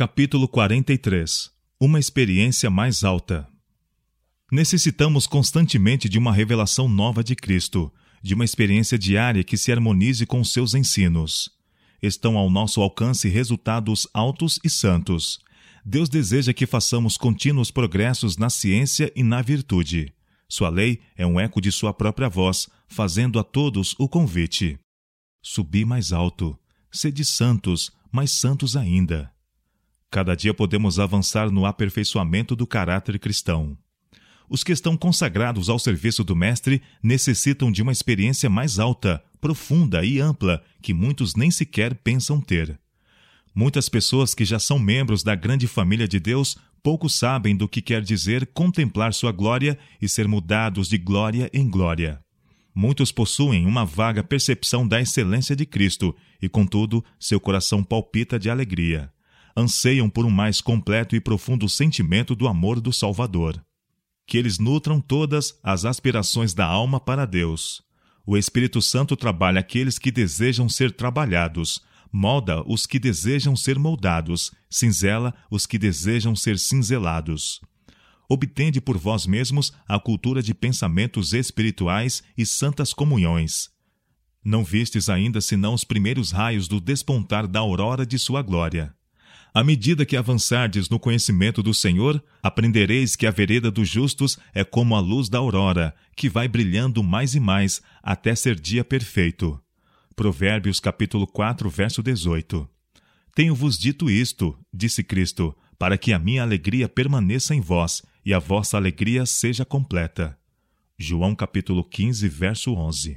Capítulo 43. Uma experiência mais alta. Necessitamos constantemente de uma revelação nova de Cristo, de uma experiência diária que se harmonize com os seus ensinos. Estão ao nosso alcance resultados altos e santos. Deus deseja que façamos contínuos progressos na ciência e na virtude. Sua lei é um eco de sua própria voz, fazendo a todos o convite. Subi mais alto, sede santos, mais santos ainda. Cada dia podemos avançar no aperfeiçoamento do caráter cristão. Os que estão consagrados ao serviço do Mestre necessitam de uma experiência mais alta, profunda e ampla, que muitos nem sequer pensam ter. Muitas pessoas que já são membros da grande família de Deus pouco sabem do que quer dizer contemplar sua glória e ser mudados de glória em glória. Muitos possuem uma vaga percepção da excelência de Cristo e, contudo, seu coração palpita de alegria. Anseiam por um mais completo e profundo sentimento do amor do Salvador. Que eles nutram todas as aspirações da alma para Deus. O Espírito Santo trabalha aqueles que desejam ser trabalhados, molda os que desejam ser moldados, cinzela os que desejam ser cinzelados. Obtende por vós mesmos a cultura de pensamentos espirituais e santas comunhões. Não vistes ainda senão os primeiros raios do despontar da aurora de sua glória. À medida que avançardes no conhecimento do Senhor, aprendereis que a vereda dos justos é como a luz da aurora, que vai brilhando mais e mais, até ser dia perfeito. Provérbios capítulo 4, verso 18. Tenho-vos dito isto, disse Cristo, para que a minha alegria permaneça em vós, e a vossa alegria seja completa. João capítulo 15, verso 11.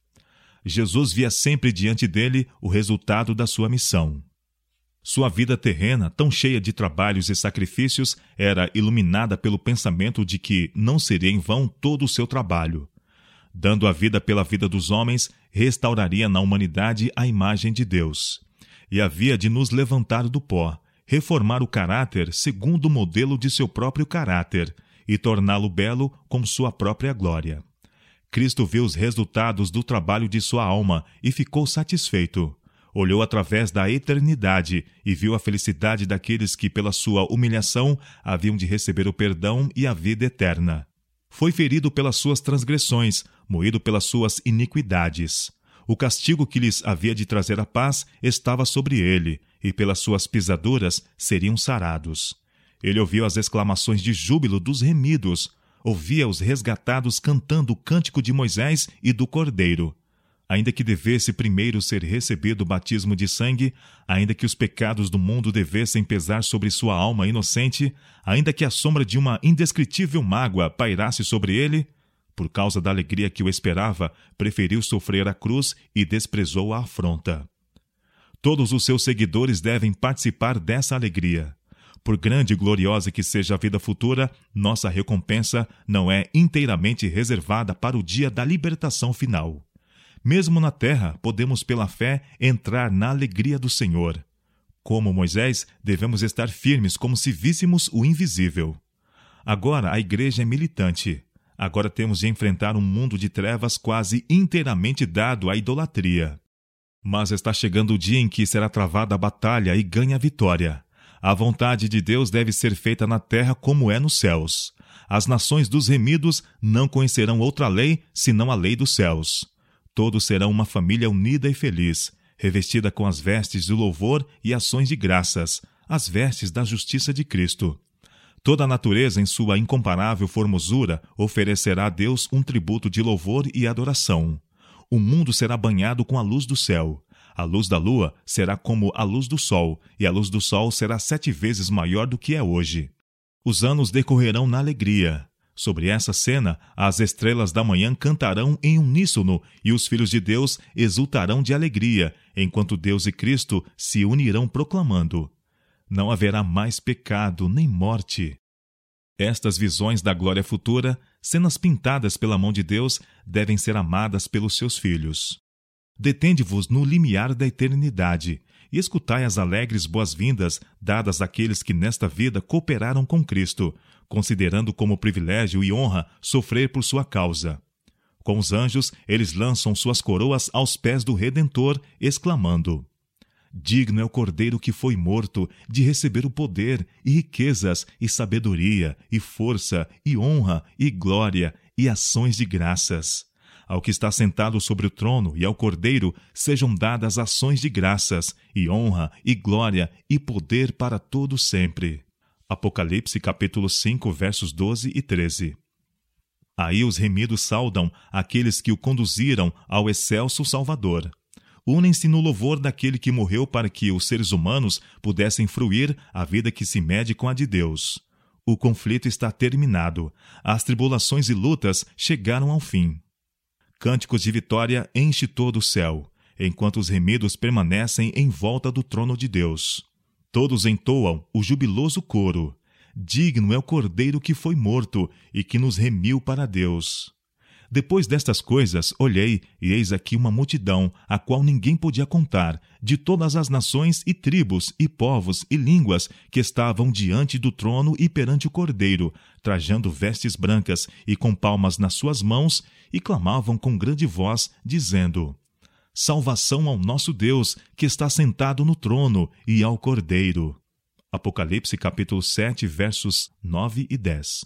Jesus via sempre diante dele o resultado da sua missão. Sua vida terrena, tão cheia de trabalhos e sacrifícios, era iluminada pelo pensamento de que não seria em vão todo o seu trabalho. Dando a vida pela vida dos homens, restauraria na humanidade a imagem de Deus. E havia de nos levantar do pó, reformar o caráter segundo o modelo de seu próprio caráter e torná-lo belo com sua própria glória. Cristo viu os resultados do trabalho de sua alma e ficou satisfeito. Olhou através da eternidade e viu a felicidade daqueles que, pela sua humilhação, haviam de receber o perdão e a vida eterna. Foi ferido pelas suas transgressões, moído pelas suas iniquidades. O castigo que lhes havia de trazer a paz estava sobre ele, e pelas suas pisaduras seriam sarados. Ele ouviu as exclamações de júbilo dos remidos, ouvia os resgatados cantando o cântico de Moisés e do Cordeiro. Ainda que devesse primeiro ser recebido o batismo de sangue, ainda que os pecados do mundo devessem pesar sobre sua alma inocente, ainda que a sombra de uma indescritível mágoa pairasse sobre ele, por causa da alegria que o esperava, preferiu sofrer a cruz e desprezou a afronta. Todos os seus seguidores devem participar dessa alegria. Por grande e gloriosa que seja a vida futura, nossa recompensa não é inteiramente reservada para o dia da libertação final. Mesmo na terra, podemos pela fé entrar na alegria do Senhor. Como Moisés, devemos estar firmes como se víssemos o invisível. Agora a igreja é militante. Agora temos de enfrentar um mundo de trevas quase inteiramente dado à idolatria. Mas está chegando o dia em que será travada a batalha e ganha a vitória. A vontade de Deus deve ser feita na terra como é nos céus. As nações dos remidos não conhecerão outra lei senão a lei dos céus. Todos serão uma família unida e feliz, revestida com as vestes de louvor e ações de graças, as vestes da justiça de Cristo. Toda a natureza, em sua incomparável formosura, oferecerá a Deus um tributo de louvor e adoração. O mundo será banhado com a luz do céu. A luz da lua será como a luz do sol, e a luz do sol será 7 vezes maior do que é hoje. Os anos decorrerão na alegria. Sobre essa cena, as estrelas da manhã cantarão em uníssono e os filhos de Deus exultarão de alegria, enquanto Deus e Cristo se unirão proclamando: não haverá mais pecado nem morte. Estas visões da glória futura, cenas pintadas pela mão de Deus, devem ser amadas pelos seus filhos. Detende-vos no limiar da eternidade e escutai as alegres boas-vindas dadas àqueles que nesta vida cooperaram com Cristo, considerando como privilégio e honra sofrer por sua causa. Com os anjos, eles lançam suas coroas aos pés do Redentor, exclamando: Digno é o Cordeiro que foi morto de receber o poder, e riquezas, e sabedoria, e força, e honra, e glória, e ações de graças. Ao que está sentado sobre o trono e ao Cordeiro sejam dadas ações de graças, e honra, e glória, e poder para todo sempre. Apocalipse capítulo 5, versos 12 e 13. Aí os remidos saudam aqueles que o conduziram ao excelso Salvador. Unem-se no louvor daquele que morreu para que os seres humanos pudessem fruir a vida que se mede com a de Deus. O conflito está terminado. As tribulações e lutas chegaram ao fim. Cânticos de vitória enche todo o céu, enquanto os remidos permanecem em volta do trono de Deus. Todos entoam o jubiloso coro. Digno é o Cordeiro que foi morto e que nos remiu para Deus. Depois destas coisas, olhei, e eis aqui uma multidão, a qual ninguém podia contar, de todas as nações e tribos, e povos, e línguas, que estavam diante do trono e perante o Cordeiro, trajando vestes brancas, e com palmas nas suas mãos, e clamavam com grande voz, dizendo: Salvação ao nosso Deus, que está sentado no trono, e ao Cordeiro. Apocalipse capítulo 7, versos 9 e 10.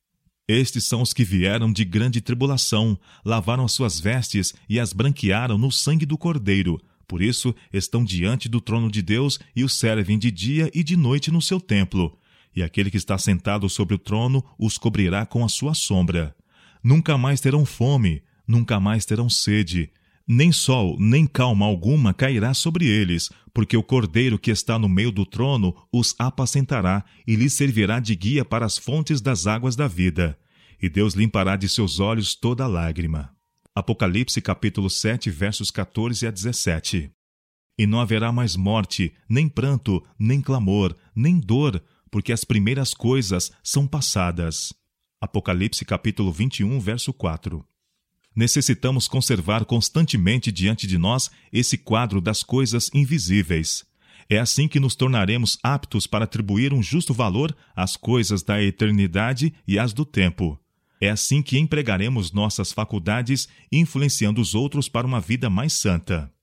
Estes são os que vieram de grande tribulação, lavaram as suas vestes e as branquearam no sangue do Cordeiro. Por isso, estão diante do trono de Deus e o servem de dia e de noite no seu templo. E aquele que está sentado sobre o trono os cobrirá com a sua sombra. Nunca mais terão fome, nunca mais terão sede. Nem sol, nem calma alguma cairá sobre eles, porque o Cordeiro que está no meio do trono os apacentará e lhes servirá de guia para as fontes das águas da vida. E Deus limpará de seus olhos toda lágrima. Apocalipse capítulo 7, versos 14 a 17. E não haverá mais morte, nem pranto, nem clamor, nem dor, porque as primeiras coisas são passadas. Apocalipse capítulo 21, verso 4. Necessitamos conservar constantemente diante de nós esse quadro das coisas invisíveis. É assim que nos tornaremos aptos para atribuir um justo valor às coisas da eternidade e às do tempo. É assim que empregaremos nossas faculdades, influenciando os outros para uma vida mais santa.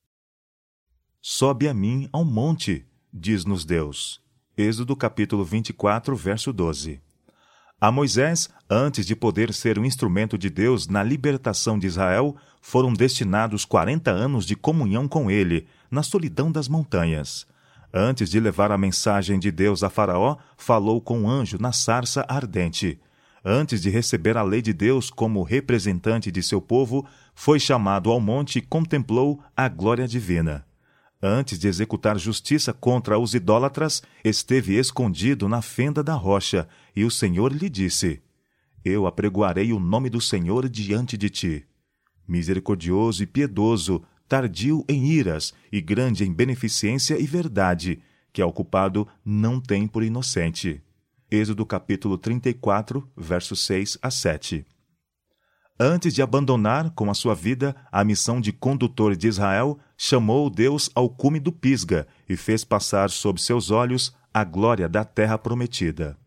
Sobe a mim ao monte, diz-nos Deus. Êxodo capítulo 24, verso 12. A Moisés, antes de poder ser um instrumento de Deus na libertação de Israel, foram destinados 40 anos de comunhão com ele, na solidão das montanhas. Antes de levar a mensagem de Deus a Faraó, falou com um anjo na sarça ardente. Antes de receber a lei de Deus como representante de seu povo, foi chamado ao monte e contemplou a glória divina. Antes de executar justiça contra os idólatras, esteve escondido na fenda da rocha, e o Senhor lhe disse: Eu apregoarei o nome do Senhor diante de ti. Misericordioso e piedoso, tardio em iras e grande em beneficência e verdade, que ao culpado não tem por inocente. Êxodo capítulo 34, versos 6 a 7. Antes de abandonar com a sua vida a missão de condutor de Israel, chamou Deus ao cume do Pisga e fez passar sob seus olhos a glória da terra prometida.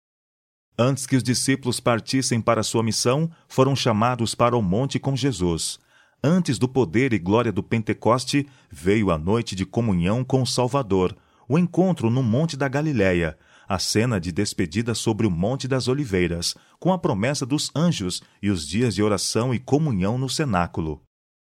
Antes que os discípulos partissem para sua missão, foram chamados para o monte com Jesus. Antes do poder e glória do Pentecoste, veio a noite de comunhão com o Salvador, o encontro no Monte da Galileia, a cena de despedida sobre o Monte das Oliveiras, com a promessa dos anjos e os dias de oração e comunhão no cenáculo.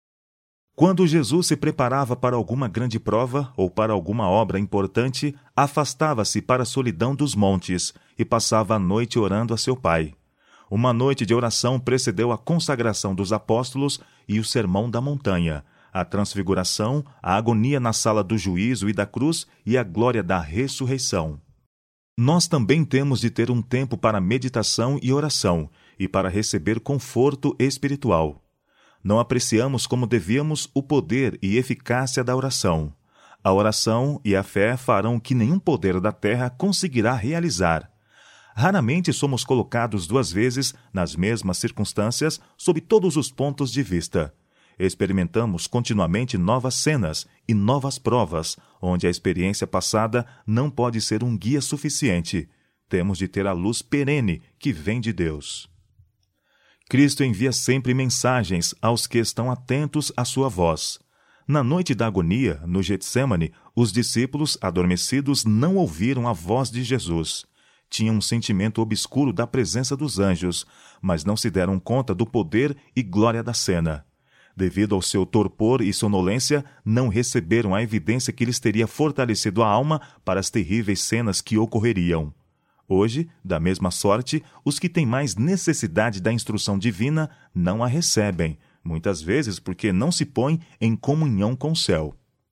Quando Jesus se preparava para alguma grande prova ou para alguma obra importante, afastava-se para a solidão dos montes e passava a noite orando a seu Pai. Uma noite de oração precedeu a consagração dos apóstolos e o sermão da montanha, a transfiguração, a agonia na sala do juízo e da cruz e a glória da ressurreição. Nós também temos de ter um tempo para meditação e oração, e para receber conforto espiritual. Não apreciamos como devíamos o poder e eficácia da oração. A oração e a fé farão o que nenhum poder da terra conseguirá realizar. Raramente somos colocados duas vezes nas mesmas circunstâncias sob todos os pontos de vista. Experimentamos continuamente novas cenas e novas provas, onde a experiência passada não pode ser um guia suficiente. Temos de ter a luz perene que vem de Deus. Cristo envia sempre mensagens aos que estão atentos à sua voz. Na noite da agonia, no Getsêmani, os discípulos, adormecidos, não ouviram a voz de Jesus. Tinham um sentimento obscuro da presença dos anjos, mas não se deram conta do poder e glória da cena. Devido ao seu torpor e sonolência, não receberam a evidência que lhes teria fortalecido a alma para as terríveis cenas que ocorreriam. Hoje, da mesma sorte, os que têm mais necessidade da instrução divina não a recebem, muitas vezes porque não se põem em comunhão com o céu.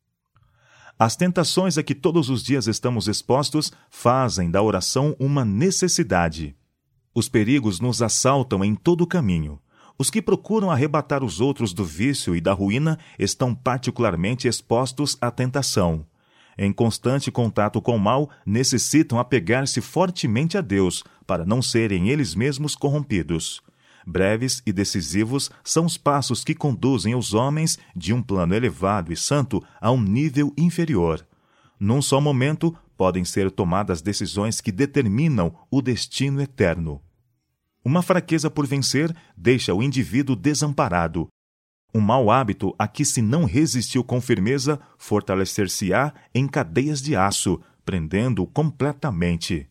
As tentações a que todos os dias estamos expostos fazem da oração uma necessidade. Os perigos nos assaltam em todo o caminho. Os que procuram arrebatar os outros do vício e da ruína estão particularmente expostos à tentação. Em constante contato com o mal, necessitam apegar-se fortemente a Deus para não serem eles mesmos corrompidos. Breves e decisivos são os passos que conduzem os homens de um plano elevado e santo a um nível inferior. Num só momento, podem ser tomadas decisões que determinam o destino eterno. Uma fraqueza por vencer deixa o indivíduo desamparado. Um mau hábito a que se não resistiu com firmeza fortalecer-se-á em cadeias de aço, prendendo-o completamente.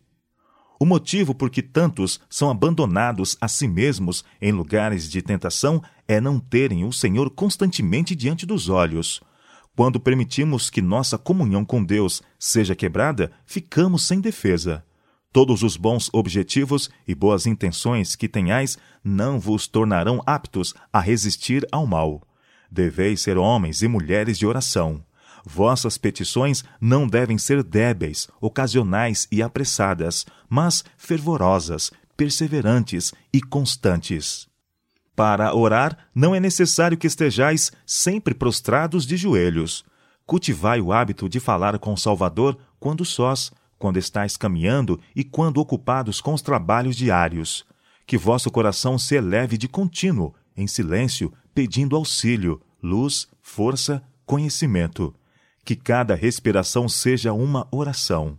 O motivo por que tantos são abandonados a si mesmos em lugares de tentação é não terem o Senhor constantemente diante dos olhos. Quando permitimos que nossa comunhão com Deus seja quebrada, ficamos sem defesa. Todos os bons objetivos e boas intenções que tenhais não vos tornarão aptos a resistir ao mal. Deveis ser homens e mulheres de oração. Vossas petições não devem ser débeis, ocasionais e apressadas, mas fervorosas, perseverantes e constantes. Para orar, não é necessário que estejais sempre prostrados de joelhos. Cultivai o hábito de falar com o Salvador quando sós, quando estáis caminhando e quando ocupados com os trabalhos diários. Que vosso coração se eleve de contínuo, em silêncio, pedindo auxílio, luz, força, conhecimento. Que cada respiração seja uma oração.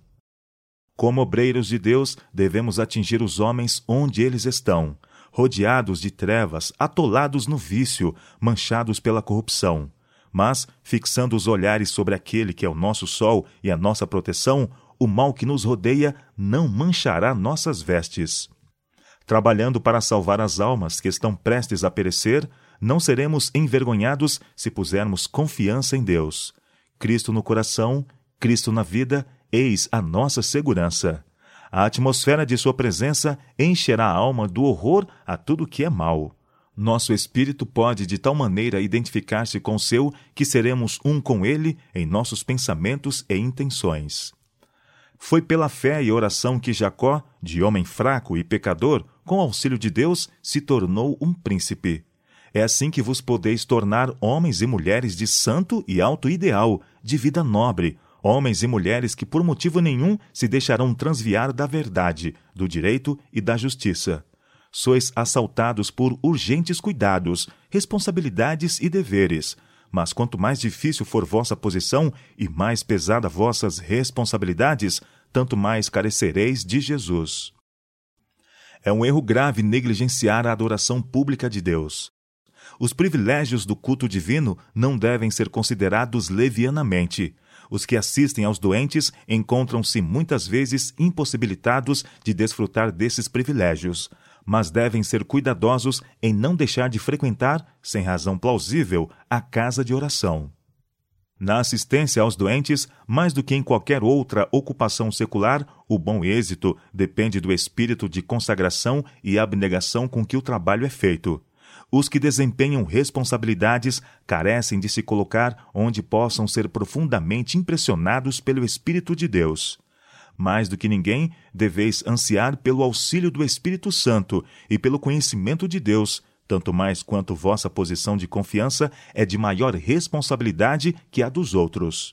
Como obreiros de Deus, devemos atingir os homens onde eles estão, rodeados de trevas, atolados no vício, manchados pela corrupção. Mas, fixando os olhares sobre aquele que é o nosso sol e a nossa proteção, o mal que nos rodeia não manchará nossas vestes. Trabalhando para salvar as almas que estão prestes a perecer, não seremos envergonhados se pusermos confiança em Deus. Cristo no coração, Cristo na vida, eis a nossa segurança. A atmosfera de sua presença encherá a alma do horror a tudo que é mal. Nosso espírito pode de tal maneira identificar-se com o seu que seremos um com ele em nossos pensamentos e intenções. Foi pela fé e oração que Jacó, de homem fraco e pecador, com auxílio de Deus, se tornou um príncipe. É assim que vos podeis tornar homens e mulheres de santo e alto ideal, de vida nobre, homens e mulheres que por motivo nenhum se deixarão transviar da verdade, do direito e da justiça. Sois assaltados por urgentes cuidados, responsabilidades e deveres, mas quanto mais difícil for vossa posição e mais pesada vossas responsabilidades, tanto mais carecereis de Jesus. É um erro grave negligenciar a adoração pública de Deus. Os privilégios do culto divino não devem ser considerados levianamente. Os que assistem aos doentes encontram-se muitas vezes impossibilitados de desfrutar desses privilégios, mas devem ser cuidadosos em não deixar de frequentar, sem razão plausível, a casa de oração. Na assistência aos doentes, mais do que em qualquer outra ocupação secular, o bom êxito depende do espírito de consagração e abnegação com que o trabalho é feito. Os que desempenham responsabilidades carecem de se colocar onde possam ser profundamente impressionados pelo Espírito de Deus. Mais do que ninguém, deveis ansiar pelo auxílio do Espírito Santo e pelo conhecimento de Deus, tanto mais quanto vossa posição de confiança é de maior responsabilidade que a dos outros.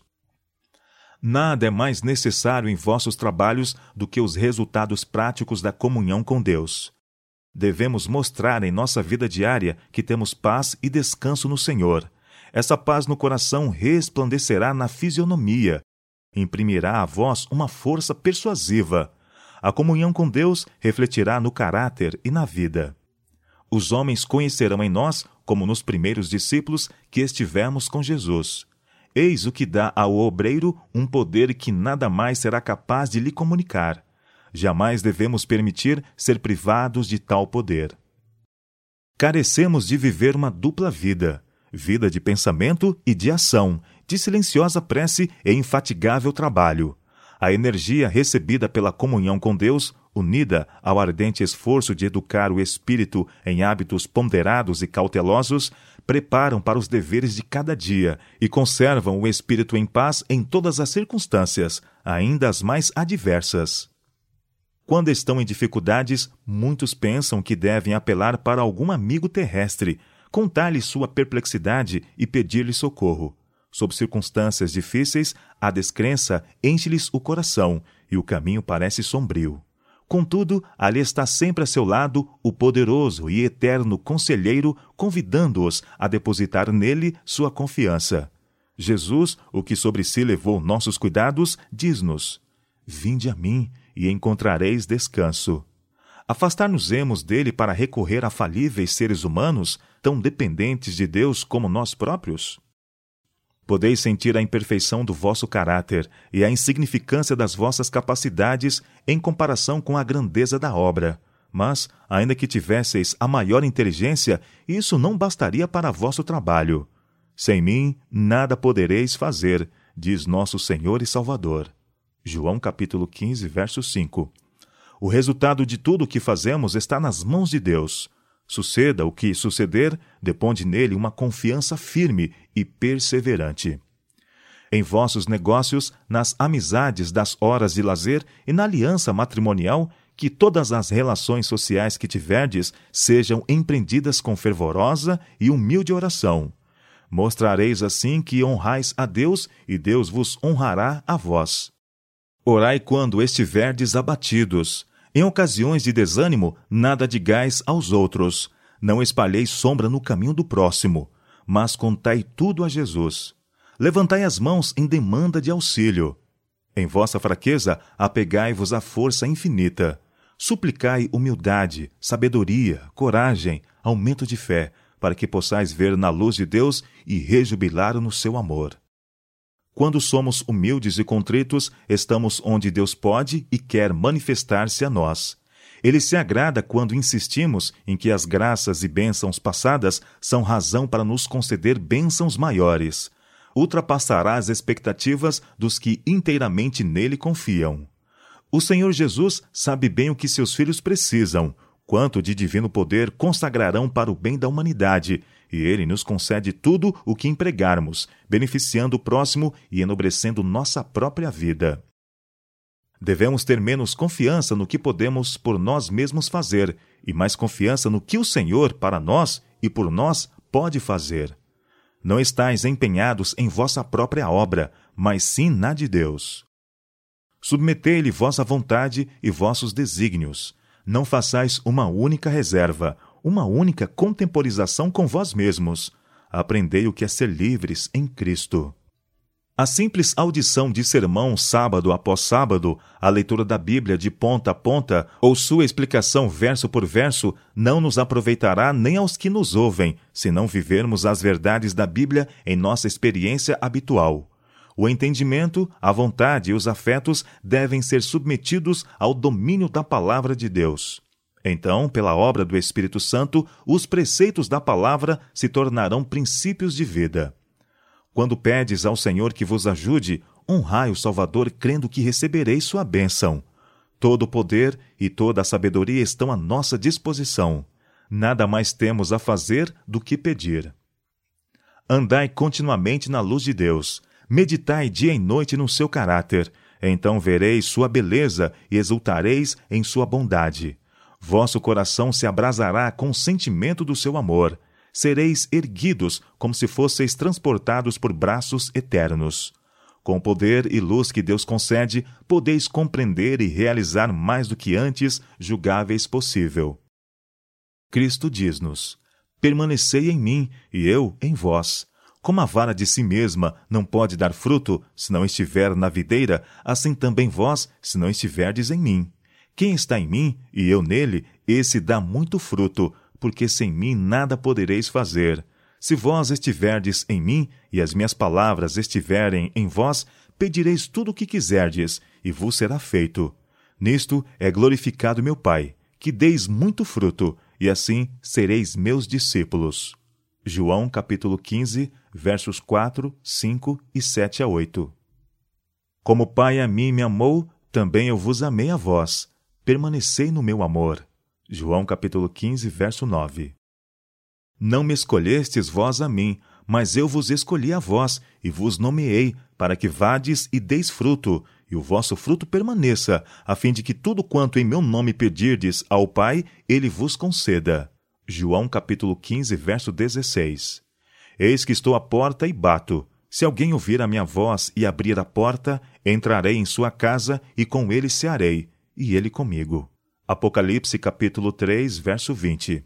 Nada é mais necessário em vossos trabalhos do que os resultados práticos da comunhão com Deus. Devemos mostrar em nossa vida diária que temos paz e descanso no Senhor. Essa paz no coração resplandecerá na fisionomia, imprimirá a vós uma força persuasiva. A comunhão com Deus refletirá no caráter e na vida. Os homens conhecerão em nós como nos primeiros discípulos que estivemos com Jesus. Eis o que dá ao obreiro um poder que nada mais será capaz de lhe comunicar. Jamais devemos permitir ser privados de tal poder. Carecemos de viver uma dupla vida, vida de pensamento e de ação, de silenciosa prece e infatigável trabalho. A energia recebida pela comunhão com Deus, unida ao ardente esforço de educar o espírito em hábitos ponderados e cautelosos, preparam para os deveres de cada dia e conservam o espírito em paz em todas as circunstâncias, ainda as mais adversas. Quando estão em dificuldades, muitos pensam que devem apelar para algum amigo terrestre, contar-lhe sua perplexidade e pedir-lhe socorro. Sob circunstâncias difíceis, a descrença enche-lhes o coração e o caminho parece sombrio. Contudo, ali está sempre a seu lado o poderoso e eterno conselheiro, convidando-os a depositar nele sua confiança. Jesus, o que sobre si levou nossos cuidados, diz-nos: Vinde a mim e encontrareis descanso. Afastar-nos-emos dele para recorrer a falíveis seres humanos, tão dependentes de Deus como nós próprios? Podeis sentir a imperfeição do vosso caráter e a insignificância das vossas capacidades em comparação com a grandeza da obra. Mas, ainda que tivesseis a maior inteligência, isso não bastaria para vosso trabalho. Sem mim, nada podereis fazer, diz nosso Senhor e Salvador. João capítulo 15, verso 5. O resultado de tudo o que fazemos está nas mãos de Deus. Suceda o que suceder, deponde nele uma confiança firme e perseverante. Em vossos negócios, nas amizades das horas de lazer e na aliança matrimonial, que todas as relações sociais que tiverdes sejam empreendidas com fervorosa e humilde oração. Mostrareis assim que honrais a Deus e Deus vos honrará a vós. Orai quando estiverdes abatidos. Em ocasiões de desânimo, nada digais aos outros. Não espalheis sombra no caminho do próximo, mas contai tudo a Jesus. Levantai as mãos em demanda de auxílio. Em vossa fraqueza, apegai-vos à força infinita. Suplicai humildade, sabedoria, coragem, aumento de fé, para que possais ver na luz de Deus e rejubilar no seu amor. Quando somos humildes e contritos, estamos onde Deus pode e quer manifestar-se a nós. Ele se agrada quando insistimos em que as graças e bênçãos passadas são razão para nos conceder bênçãos maiores. Ultrapassará as expectativas dos que inteiramente nele confiam. O Senhor Jesus sabe bem o que seus filhos precisam, quanto de divino poder consagrarão para o bem da humanidade, e Ele nos concede tudo o que empregarmos, beneficiando o próximo e enobrecendo nossa própria vida. Devemos ter menos confiança no que podemos por nós mesmos fazer, e mais confiança no que o Senhor, para nós e por nós, pode fazer. Não estais empenhados em vossa própria obra, mas sim na de Deus. Submetei-lhe vossa vontade e vossos desígnios. Não façais uma única reserva, uma única contemporização com vós mesmos. Aprendei o que é ser livres em Cristo. A simples audição de sermão sábado após sábado, a leitura da Bíblia de ponta a ponta ou sua explicação verso por verso não nos aproveitará nem aos que nos ouvem, se não vivermos as verdades da Bíblia em nossa experiência habitual. O entendimento, a vontade e os afetos devem ser submetidos ao domínio da palavra de Deus. Então, pela obra do Espírito Santo, os preceitos da palavra se tornarão princípios de vida. Quando pedes ao Senhor que vos ajude, honrai o Salvador crendo que recebereis sua bênção. Todo o poder e toda a sabedoria estão à nossa disposição. Nada mais temos a fazer do que pedir. Andai continuamente na luz de Deus. Meditai dia e noite no seu caráter. Então vereis sua beleza e exultareis em sua bondade. Vosso coração se abrasará com o sentimento do seu amor. Sereis erguidos como se fosseis transportados por braços eternos. Com o poder e luz que Deus concede, podeis compreender e realizar mais do que antes julgáveis possível. Cristo diz-nos: permanecei em mim e eu em vós. Como a vara de si mesma não pode dar fruto se não estiver na videira, assim também vós, se não estiverdes em mim. Quem está em mim e eu nele, esse dá muito fruto, porque sem mim nada podereis fazer. Se vós estiverdes em mim, e as minhas palavras estiverem em vós, pedireis tudo o que quiserdes, e vos será feito. Nisto é glorificado meu Pai, que deis muito fruto, e assim sereis meus discípulos. João capítulo 15, versos 4, 5 e 7 a 8. Como o Pai a mim me amou, também eu vos amei a vós. Permanecei no meu amor. João capítulo 15, verso 9. Não me escolhestes vós a mim, mas eu vos escolhi a vós, e vos nomeei, para que vades e deis fruto, e o vosso fruto permaneça, a fim de que tudo quanto em meu nome pedirdes ao Pai, ele vos conceda. João capítulo 15, verso 16. Eis que estou à porta e bato. Se alguém ouvir a minha voz e abrir a porta, entrarei em sua casa e com ele cearei, e ele comigo. Apocalipse capítulo 3, verso 20.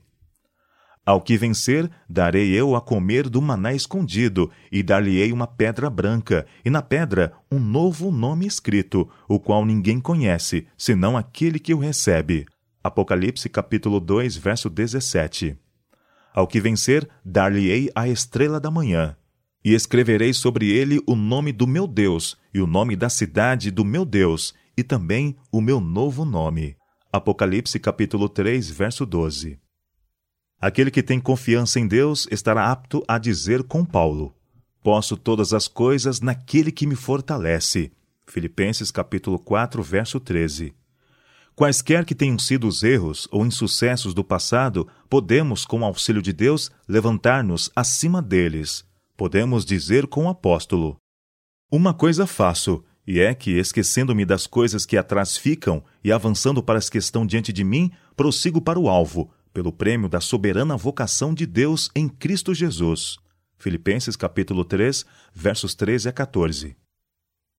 Ao que vencer, darei eu a comer do maná escondido, e dar-lhe-ei uma pedra branca, e na pedra um novo nome escrito, o qual ninguém conhece, senão aquele que o recebe. Apocalipse capítulo 2, verso 17. Ao que vencer, dar-lhe-ei a estrela da manhã. E escreverei sobre ele o nome do meu Deus, e o nome da cidade do meu Deus, e também o meu novo nome. Apocalipse capítulo 3, verso 12. Aquele que tem confiança em Deus estará apto a dizer com Paulo: posso todas as coisas naquele que me fortalece. Filipenses capítulo 4, verso 13. Quaisquer que tenham sido os erros ou insucessos do passado, podemos, com o auxílio de Deus, levantar-nos acima deles. Podemos dizer com o apóstolo: uma coisa faço, e é que, esquecendo-me das coisas que atrás ficam e avançando para as que estão diante de mim, prossigo para o alvo, pelo prêmio da soberana vocação de Deus em Cristo Jesus. Filipenses capítulo 3, versos 13 a 14.